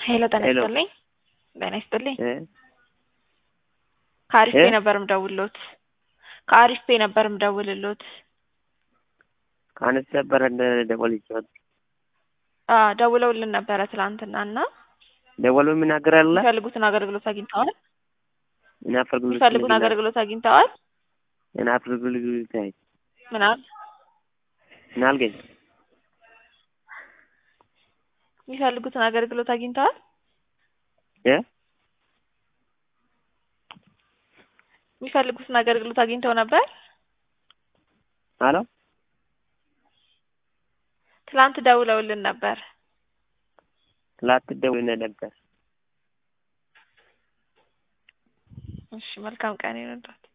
ሄሎ ጤና ሄሎ ይስጥልኝ። ጤና ይስጥልኝ። እ ከአሪፍ እ ፔ ነበር ምደውልሎት። ከአሪፍ ፔ ነበር ምደውልሎት። ካነስ ነበር እንደ ደወልኩት። ደውለውልን ነበረ ትላንትናና ደወሉ ምን አገራለ የሚፈልጉትን አገልግሎት አግኝተዋል? እና አፈልጉልኝ የሚፈልጉትን አገልግሎት አግኝተዋል? እና አፈልጉልኝ ታይ ምን አለ? ምን አልገኝ የሚፈልጉትን አገልግሎት አግኝተዋል? እ የሚፈልጉትን አገልግሎት አግኝተው ነበር? አሎ ትላንት ደውለውልን ነበር። ላትደውልልኝ ነበር። እሺ መልካም ቀን ይሁንልዎት።